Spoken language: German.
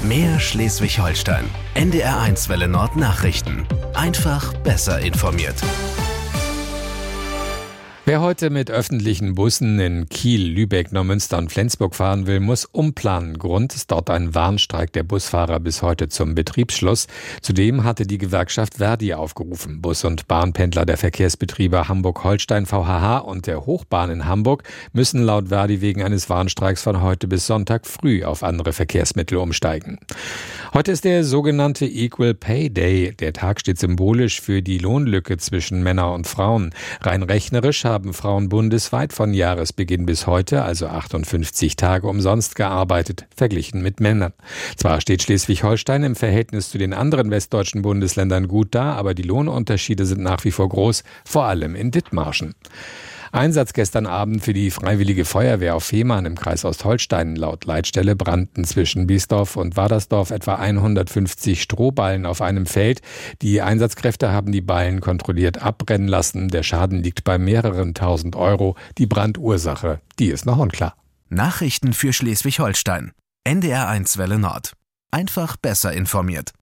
Mehr Schleswig-Holstein. NDR1 Welle Nord Nachrichten. Einfach besser informiert. Wer heute mit öffentlichen Bussen in Kiel, Lübeck, Neumünster und Flensburg fahren will, muss umplanen. Grund ist dort ein Warnstreik der Busfahrer bis heute zum Betriebsschluss. Zudem hatte die Gewerkschaft Verdi aufgerufen. Bus- und Bahnpendler der Verkehrsbetriebe Hamburg-Holstein VHH und der Hochbahn in Hamburg müssen laut Verdi wegen eines Warnstreiks von heute bis Sonntag früh auf andere Verkehrsmittel umsteigen. Heute ist der sogenannte Equal Pay Day. Der Tag steht symbolisch für die Lohnlücke zwischen Männern und Frauen. Rein rechnerisch haben Frauen bundesweit von Jahresbeginn bis heute, also 58 Tage umsonst gearbeitet, verglichen mit Männern. Zwar steht Schleswig-Holstein im Verhältnis zu den anderen westdeutschen Bundesländern gut da, aber die Lohnunterschiede sind nach wie vor groß, vor allem in Dithmarschen. Einsatz gestern Abend für die Freiwillige Feuerwehr auf Fehmarn im Kreis Ostholstein. Laut Leitstelle brannten zwischen Biesdorf und Wadersdorf etwa 150 Strohballen auf einem Feld. Die Einsatzkräfte haben die Ballen kontrolliert abbrennen lassen. Der Schaden liegt bei mehreren tausend Euro. Die Brandursache, die ist noch unklar. Nachrichten für Schleswig-Holstein. NDR1 Welle Nord. Einfach besser informiert.